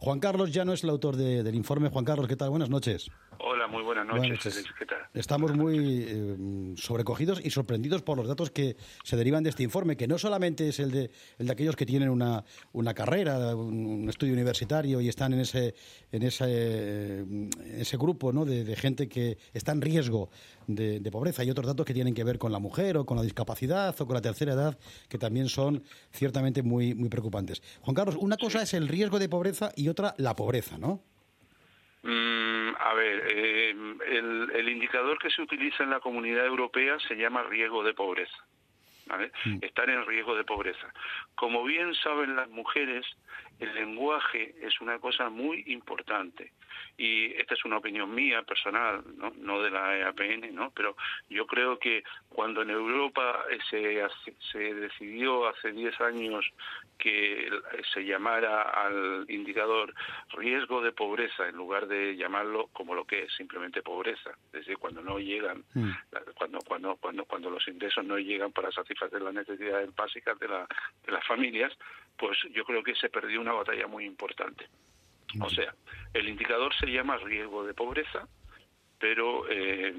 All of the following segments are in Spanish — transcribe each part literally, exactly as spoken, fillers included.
Juan Carlos ya no es el autor de, del informe. Juan Carlos, ¿qué tal? Buenas noches. Hola, muy buenas noches. Buenas noches. ¿Qué tal? Estamos muy eh, sobrecogidos y sorprendidos por los datos que se derivan de este informe, que no solamente es el de, el de aquellos que tienen una, una carrera, un, un estudio universitario y están en ese, en ese, en ese grupo, ¿no?, de, de gente que está en riesgo de, de pobreza. Hay otros datos que tienen que ver con la mujer o con la discapacidad o con la tercera edad, que también son ciertamente muy, muy preocupantes. Juan Carlos, una cosa es el riesgo de pobreza y otra la pobreza, ¿no? Mm, a ver, eh, el, el indicador que se utiliza en la Comunidad Europea se llama riesgo de pobreza, ¿vale? Mm. Estar en riesgo de pobreza. Como bien saben las mujeres, el lenguaje es una cosa muy importante. Y esta es una opinión mía personal, no, no de la E A P N, ¿no? Pero yo creo que cuando en Europa se, se decidió hace diez años que se llamara al indicador riesgo de pobreza en lugar de llamarlo como lo que es, simplemente pobreza, es decir, cuando no llegan, mm. cuando cuando cuando cuando los ingresos no llegan para satisfacer las necesidades básicas de, la, de las familias, pues yo creo que se perdió una batalla muy importante. O sea, el indicador se llama riesgo de pobreza, pero eh,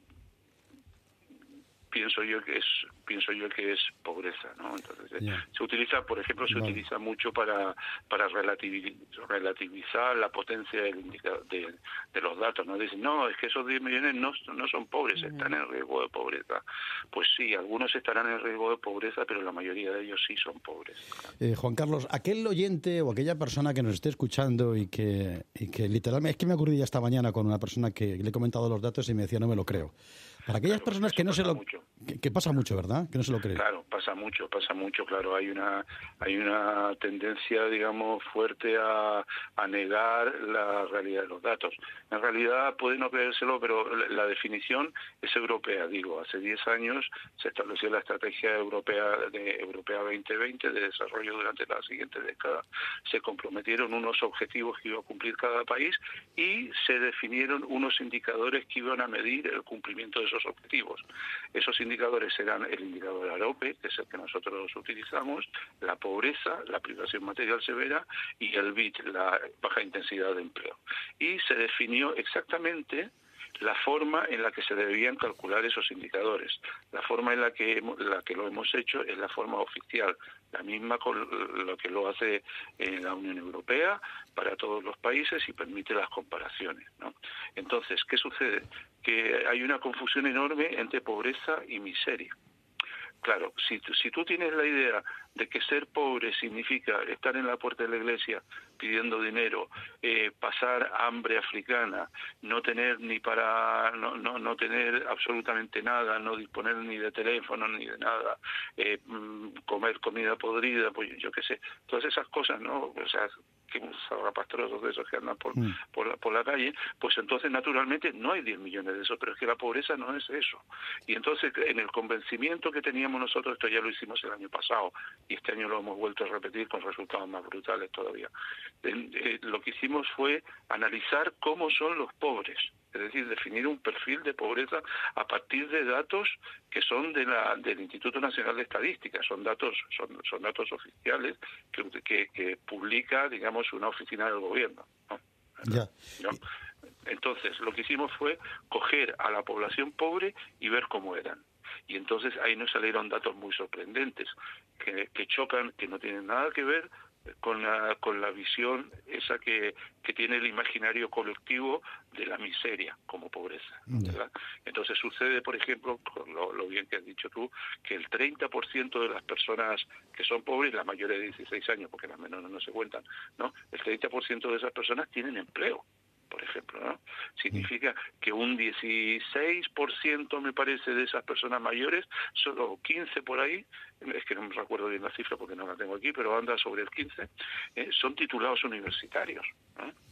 pienso yo que es pienso yo que es pobreza, ¿no? Entonces yeah. se utiliza, por ejemplo, se vale. utiliza mucho para para relativizar, relativizar la potencia del indicador, de, de los datos, ¿no? Dicen, no, es que esos diez millones no, no son pobres, uh-huh. están en riesgo de pobreza. Pues sí, algunos estarán en riesgo de pobreza, pero la mayoría de ellos sí son pobres. Eh, Juan Carlos, aquel oyente o aquella persona que nos esté escuchando y que, y que literalmente, es que me ocurrió ya esta mañana con una persona que le he comentado los datos y me decía, no me lo creo. Para aquellas claro, personas que no se lo... Que, que pasa mucho, ¿verdad? Que no se lo creen. Claro, pasa mucho, pasa mucho, claro. Hay una hay una tendencia, digamos, fuerte a, a negar la realidad de los datos. En realidad puede no creérselo, pero la, la definición es europea, digo. Hace diez años se estableció la estrategia europea de Europea veinte veinte de desarrollo durante la siguiente década. Se comprometieron unos objetivos que iba a cumplir cada país y se definieron unos indicadores que iban a medir el cumplimiento de esos objetivos. Esos indicadores serán el indicador AROPE, que es el que nosotros utilizamos, la pobreza, la privación material severa, y el B I T, la baja intensidad de empleo. Y se definió exactamente la forma en la que se debían calcular esos indicadores. La forma en la que la que lo hemos hecho es la forma oficial, la misma con lo que lo hace en la Unión Europea para todos los países y permite las comparaciones, ¿no? Entonces, ¿qué sucede? Que hay una confusión enorme entre pobreza y miseria. Claro, si, si tú tienes la idea de que ser pobre significa estar en la puerta de la iglesia pidiendo dinero, eh, pasar hambre africana, no tener ni para, no, no, no tener absolutamente nada, no disponer ni de teléfono ni de nada, eh, comer comida podrida, pues yo qué sé, todas esas cosas, ¿no? O sea, que zarrapastrosos de esos que andan por, mm. por, la, por la calle, pues entonces naturalmente no hay diez millones de esos, pero es que la pobreza no es eso. Y entonces en el convencimiento que teníamos nosotros, esto ya lo hicimos el año pasado y este año lo hemos vuelto a repetir con resultados más brutales todavía, eh, eh, lo que hicimos fue analizar cómo son los pobres, es decir, definir un perfil de pobreza a partir de datos que son de la del Instituto Nacional de Estadística, son datos son, son datos oficiales que, que, que publica, digamos, una oficina del gobierno, ¿no? Ya. ¿No? Entonces, lo que hicimos fue coger a la población pobre y ver cómo eran. Y entonces ahí nos salieron datos muy sorprendentes, que, que chocan, que no tienen nada que ver con la con la visión esa que, que tiene el imaginario colectivo de la miseria como pobreza, ¿verdad? Entonces sucede, por ejemplo, con lo, lo bien que has dicho tú, que el treinta por ciento de las personas que son pobres, la mayoría de dieciséis años, porque las menores no se cuentan, ¿no? El treinta por ciento de esas personas tienen empleo, por ejemplo, ¿no? Significa que un dieciséis por ciento, me parece, de esas personas mayores, solo quince por ahí, es que no me recuerdo bien la cifra porque no la tengo aquí, pero anda sobre el quince, eh, son titulados universitarios, ¿no?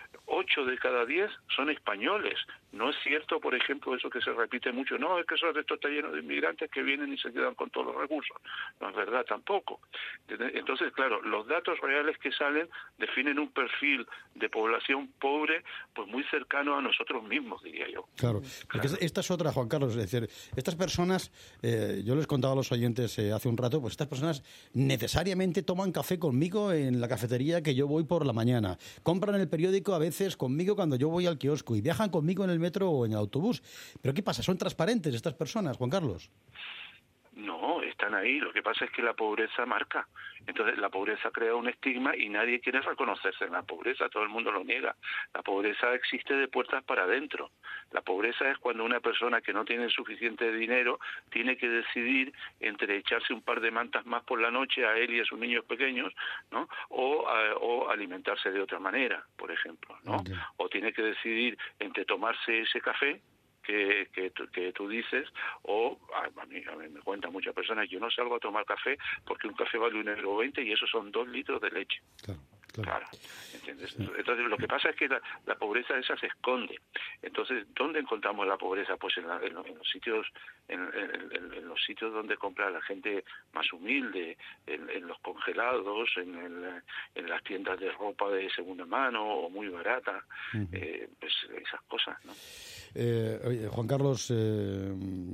ocho de cada diez son españoles. No es cierto, por ejemplo, eso que se repite mucho, no, es que eso, esto está lleno de inmigrantes que vienen y se quedan con todos los recursos. No es verdad tampoco. Entonces, claro, los datos reales que salen definen un perfil de población pobre pues muy cercano a nosotros mismos, diría yo. Claro, porque claro. Esta es otra, Juan Carlos, es decir, estas personas, eh, yo les contaba a los oyentes eh, hace un rato, pues estas personas necesariamente toman café conmigo en la cafetería que yo voy por la mañana, compran el periódico a veces conmigo cuando yo voy al kiosco y viajan conmigo en el metro o en el autobús. ¿Pero qué pasa? ¿Son transparentes estas personas, Juan Carlos? No, están ahí. Lo que pasa es que la pobreza marca. Entonces, la pobreza crea un estigma y nadie quiere reconocerse en la pobreza. Todo el mundo lo niega. La pobreza existe de puertas para adentro. La pobreza es cuando una persona que no tiene suficiente dinero tiene que decidir entre echarse un par de mantas más por la noche a él y a sus niños pequeños, ¿no? O, a, o alimentarse de otra manera, por ejemplo, ¿no? Okay. O tiene que decidir entre tomarse ese café Que, que, que tú dices, o a mí, a mí me cuentan muchas personas, yo no salgo a tomar café porque un café vale un euro veinte y eso son dos litros de leche. Claro, claro. claro ¿entiendes? Sí. Entonces lo que pasa es que la, la pobreza esa se esconde. Entonces, ¿dónde encontramos la pobreza? Pues en, la, en, los, en los sitios en, en, en los sitios donde compra la gente más humilde, en, en los congelados, en, el, en las tiendas de ropa de segunda mano o muy barata, uh-huh. eh, pues esas cosas, ¿no? Eh, Juan Carlos, eh,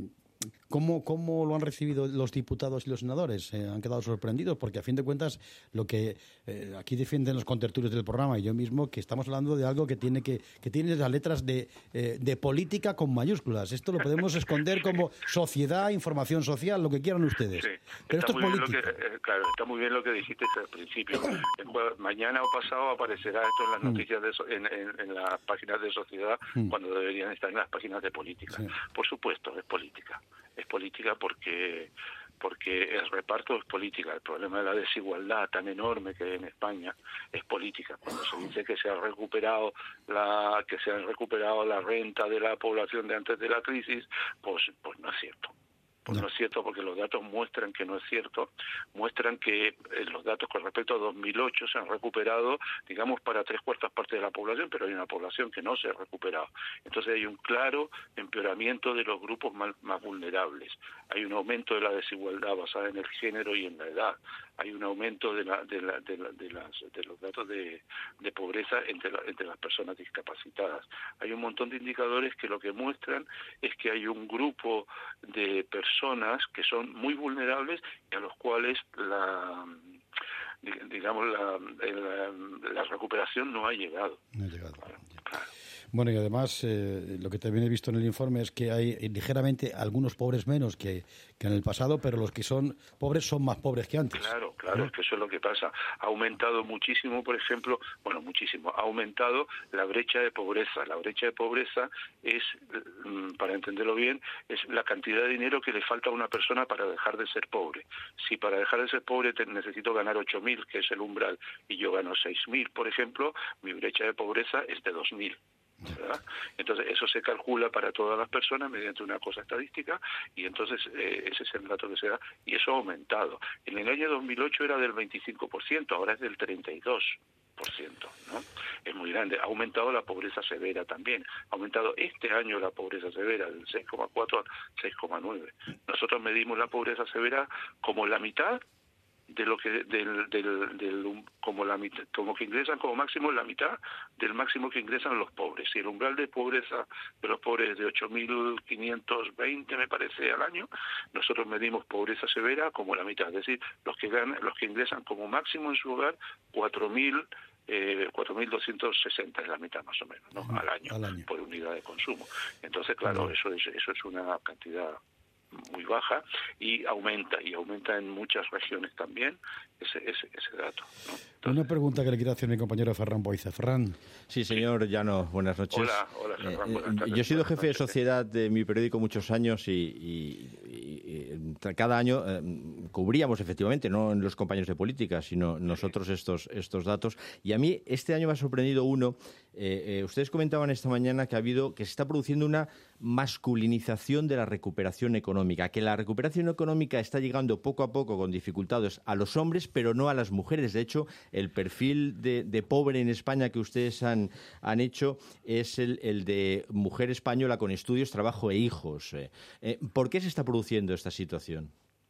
¿cómo, ¿cómo lo han recibido los diputados y los senadores? Eh, ¿Han quedado sorprendidos? Porque a fin de cuentas lo que eh, aquí defienden los contertulios del programa y yo mismo, que estamos hablando de algo que tiene que, que tiene las letras de, eh, de política con mayúsculas. Esto lo podemos esconder como sociedad, información social, lo que quieran ustedes. Sí, pero esto es política. Que, eh, claro, está muy bien lo que dijiste al principio. Mañana o pasado aparecerá esto en las noticias, de so, en, en, en las páginas de sociedad, mm. cuando deberían estar en las páginas de política. Sí. Por supuesto, es política. Es política porque porque el reparto es política. El problema de la desigualdad tan enorme que hay en España es política. Cuando se dice que se ha recuperado la que se ha recuperado la renta de la población de antes de la crisis, pues pues no es cierto. Pues no. no es cierto, porque los datos muestran que no es cierto, muestran que eh, los datos con respecto a dos mil ocho se han recuperado, digamos, para tres cuartas partes de la población, pero hay una población que no se ha recuperado. Entonces hay un claro empeoramiento de los grupos más, más vulnerables, hay un aumento de la desigualdad basada en el género y en la edad, hay un aumento de, la, de, la, de, la, de, las, de los datos de, de pobreza entre, la, entre las personas discapacitadas. Hay un montón de indicadores que lo que muestran es que hay un grupo de personas que son muy vulnerables y a los cuales la digamos la, la, la recuperación no ha llegado. No ha llegado. Claro, claro. Bueno, y además eh, lo que también he visto en el informe es que hay ligeramente algunos pobres menos que, que en el pasado, pero los que son pobres son más pobres que antes. Claro, claro, ¿no? Es que eso es lo que pasa. Ha aumentado muchísimo, por ejemplo, bueno, muchísimo, ha aumentado la brecha de pobreza. La brecha de pobreza es, para entenderlo bien, es la cantidad de dinero que le falta a una persona para dejar de ser pobre. Si para dejar de ser pobre te necesito ganar ocho mil, que es el umbral, y yo gano seis mil, por ejemplo, mi brecha de pobreza es de dos mil. ¿verdad? Entonces eso se calcula para todas las personas mediante una cosa estadística y entonces eh, ese es el dato que se da y eso ha aumentado. En el año dos mil ocho era del veinticinco por ciento, ahora es del treinta y dos por ciento, ¿no? Es muy grande. Ha aumentado la pobreza severa también. Ha aumentado este año la pobreza severa del seis coma cuatro al seis coma nueve. Nosotros medimos la pobreza severa como la mitad de lo que del, del, del como la mitad, como que ingresan como máximo la mitad del máximo que ingresan los pobres. Y el umbral de pobreza de los pobres es de ocho mil quinientos veinte, me parece, al año. Nosotros medimos pobreza severa como la mitad, es decir, los que ganan, los que ingresan como máximo en su hogar cuatro mil eh, cuatro mil doscientos sesenta es la mitad más o menos, ¿no? Al año, al año por unidad de consumo. Entonces, claro, eso es eso es una cantidad muy baja y aumenta y aumenta en muchas regiones también ese ese, ese dato, ¿no? Entonces, una pregunta que le quiero hacer a mi compañero Ferran Boiza. Ferran. Sí, señor Llano, buenas noches. Hola, hola Ferran, eh, buenas tardes. Yo he sido jefe de sociedad de mi periódico muchos años y, y, y, y cada año eh, cubríamos efectivamente, no los compañeros de política, sino nosotros estos, estos datos. Y a mí este año me ha sorprendido uno. Eh, eh, ustedes comentaban esta mañana que ha habido, que se está produciendo una masculinización de la recuperación económica, que la recuperación económica está llegando poco a poco con dificultades a los hombres, pero no a las mujeres. De hecho, el perfil de, de pobre en España que ustedes han, han hecho es el, el de mujer española con estudios, trabajo e hijos. Eh, eh, ¿Por qué se está produciendo esta situación?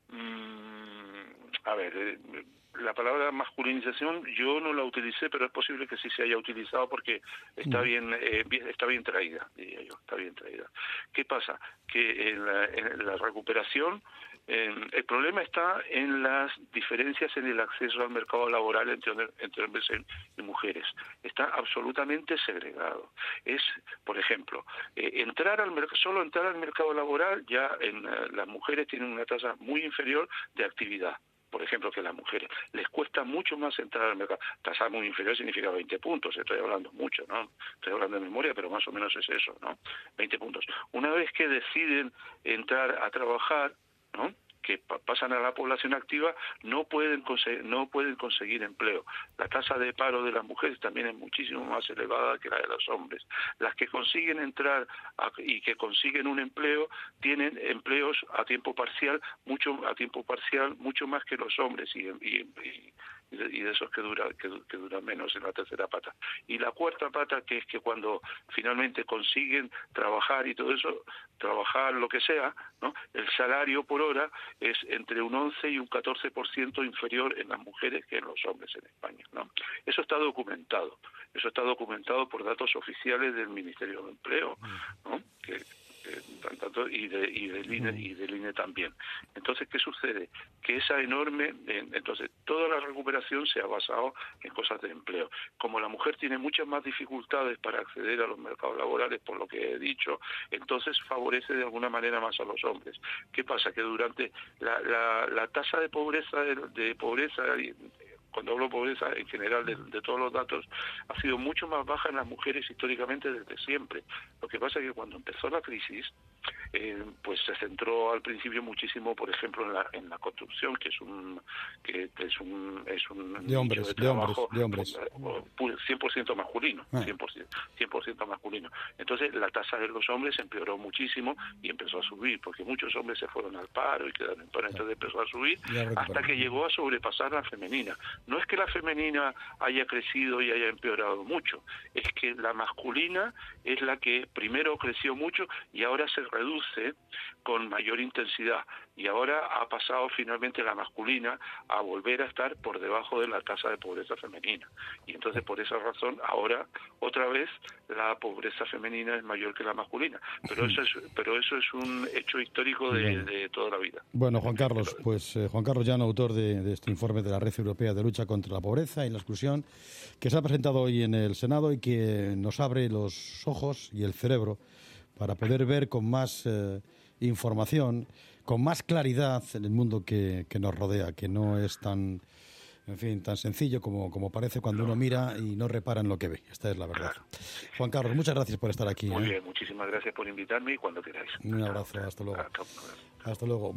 Mm, a ver... Eh, La palabra masculinización yo no la utilicé, pero es posible que sí se haya utilizado porque está bien, eh, bien está bien traída, diría yo, está bien traída. ¿Qué pasa? Que en la, en la recuperación eh, el problema está en las diferencias en el acceso al mercado laboral entre, entre hombres y mujeres. Está absolutamente segregado. Es, por ejemplo, eh, entrar al mercado, solo entrar al mercado laboral ya en uh, las mujeres tienen una tasa muy inferior de actividad. Por ejemplo, que las mujeres les cuesta mucho más entrar al mercado. Tasa muy inferior significa veinte puntos, estoy hablando mucho, ¿no? Estoy hablando de memoria, pero más o menos es eso, ¿no? veinte puntos. Una vez que deciden entrar a trabajar, ¿no?, que pasan a la población activa, no pueden conseguir, no pueden conseguir empleo. La tasa de paro de las mujeres también es muchísimo más elevada que la de los hombres. Las que consiguen entrar a, y que consiguen un empleo tienen empleos a tiempo parcial, mucho a tiempo parcial, mucho más que los hombres y, y, y y de esos que dura que, que duran menos en la tercera pata. Y la cuarta pata, que es que cuando finalmente consiguen trabajar y todo eso, trabajar lo que sea, ¿no?, el salario por hora es entre un once y un catorce por ciento inferior en las mujeres que en los hombres en España, ¿no? Eso está documentado. Eso está documentado por datos oficiales del Ministerio de Empleo, ¿no?, que Eh, tanto, y, de, y, del INE, y del INE también. Entonces, ¿qué sucede? Que esa enorme... Eh, entonces, toda la recuperación se ha basado en cosas de empleo. Como la mujer tiene muchas más dificultades para acceder a los mercados laborales, por lo que he dicho, entonces favorece de alguna manera más a los hombres. ¿Qué pasa? Que durante la, la, la tasa de pobreza, de, de pobreza... cuando hablo de pobreza en general de, de todos los datos, ha sido mucho más baja en las mujeres históricamente desde siempre. Lo que pasa es que cuando empezó la crisis, eh, pues se centró al principio muchísimo, por ejemplo, en la, en la construcción, que es un que es un es un de hombres, de, trabajo, de hombres, de hombres, cien por ciento masculino, cien por ciento, cien por ciento masculino. Entonces la tasa de los hombres empeoró muchísimo y empezó a subir, porque muchos hombres se fueron al paro y quedaron en paro, entonces empezó a subir hasta que llegó a sobrepasar la femenina. No es que la femenina haya crecido y haya empeorado mucho, es que la masculina es la que primero creció mucho y ahora se reduce con mayor intensidad. Y ahora ha pasado finalmente la masculina a volver a estar por debajo de la tasa de pobreza femenina. Y entonces por esa razón ahora otra vez la pobreza femenina es mayor que la masculina. Pero eso es, pero eso es un hecho histórico de, de toda la vida. Bueno, Juan Carlos, pues eh, Juan Carlos Llano, autor de, de este informe de la Red Europea de Lucha contra la Pobreza y la Exclusión, que se ha presentado hoy en el Senado y que nos abre los ojos y el cerebro para poder ver con más eh, información, con más claridad en el mundo que, que nos rodea, que no es tan, en fin, tan sencillo como, como parece cuando uno mira y no repara en lo que ve. Esta es la verdad. Juan Carlos, muchas gracias por estar aquí. Muy ¿eh? bien, muchísimas gracias por invitarme y cuando queráis. Un abrazo, hasta luego. Hasta luego.